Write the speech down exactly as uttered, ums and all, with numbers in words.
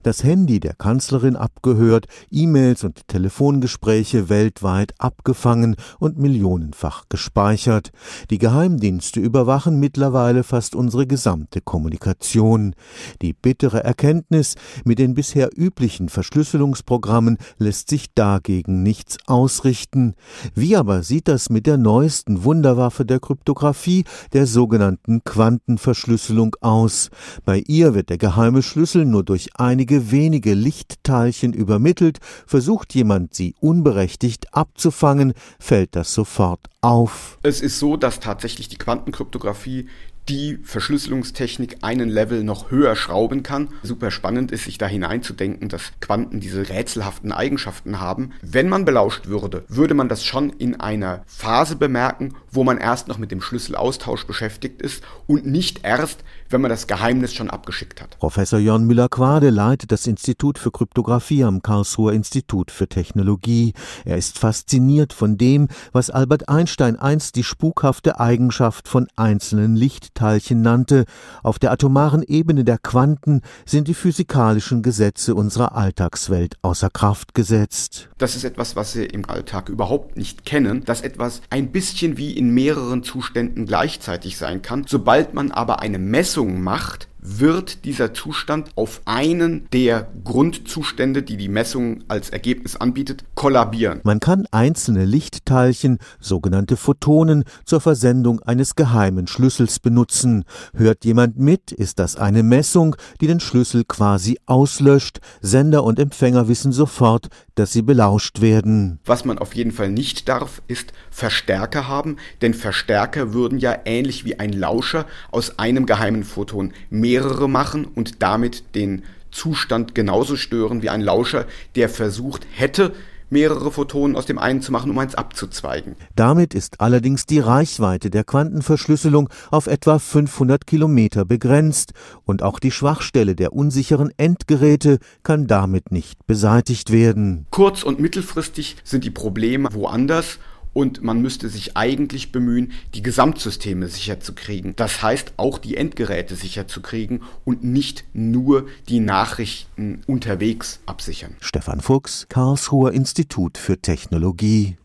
Das Handy der Kanzlerin abgehört, E-Mails und Telefongespräche weltweit abgefangen und millionenfach gespeichert. Die Geheimdienste überwachen mittlerweile fast unsere gesamte Kommunikation. Die bittere Erkenntnis: Mit den bisher üblichen Verschlüsselungsprogrammen lässt sich dagegen nichts ausrichten. Wie aber sieht das mit der neuesten Wunderwaffe der Kryptographie, der sogenannten Quantenverschlüsselung, aus? Bei ihr wird der geheime Schlüssel nur durch einige wenige Lichtteilchen übermittelt. Versucht jemand, sie unberechtigt abzufangen, fällt das sofort auf. Es ist so, dass tatsächlich die Quantenkryptographie die Verschlüsselungstechnik einen Level noch höher schrauben kann. Super spannend ist, sich da hineinzudenken, dass Quanten diese rätselhaften Eigenschaften haben. Wenn man belauscht würde, würde man das schon in einer Phase bemerken, wo man erst noch mit dem Schlüsselaustausch beschäftigt ist und nicht erst, wenn man das Geheimnis schon abgeschickt hat. Professor Jörn Müller-Quade leitet das Institut für Kryptographie am Karlsruher Institut für Technologie. Er ist fasziniert von dem, was Albert Einstein einst die spukhafte Eigenschaft von einzelnen Lichtteilchen nannte. Auf der atomaren Ebene der Quanten sind die physikalischen Gesetze unserer Alltagswelt außer Kraft gesetzt. Das ist etwas, was wir im Alltag überhaupt nicht kennen, dass etwas ein bisschen wie in mehreren Zuständen gleichzeitig sein kann. Sobald man aber eine Messung macht, wird dieser Zustand auf einen der Grundzustände, die die Messung als Ergebnis anbietet, kollabieren. Man kann einzelne Lichtteilchen, sogenannte Photonen, zur Versendung eines geheimen Schlüssels benutzen. Hört jemand mit, ist das eine Messung, die den Schlüssel quasi auslöscht. Sender und Empfänger wissen sofort, dass sie belauscht werden. Was man auf jeden Fall nicht darf, ist Verstärker haben, denn Verstärker würden ja ähnlich wie ein Lauscher aus einem geheimen Photon mehrere machen und damit den Zustand genauso stören wie ein Lauscher, der versucht hätte, mehrere Photonen aus dem einen zu machen, um eins abzuzweigen. Damit ist allerdings die Reichweite der Quantenverschlüsselung auf etwa fünfhundert Kilometer begrenzt und auch die Schwachstelle der unsicheren Endgeräte kann damit nicht beseitigt werden. Kurz- und mittelfristig sind die Probleme woanders. Und man müsste sich eigentlich bemühen, die Gesamtsysteme sicher zu kriegen. Das heißt, auch die Endgeräte sicher zu kriegen und nicht nur die Nachrichten unterwegs absichern. Stefan Fuchs, Karlsruher Institut für Technologie.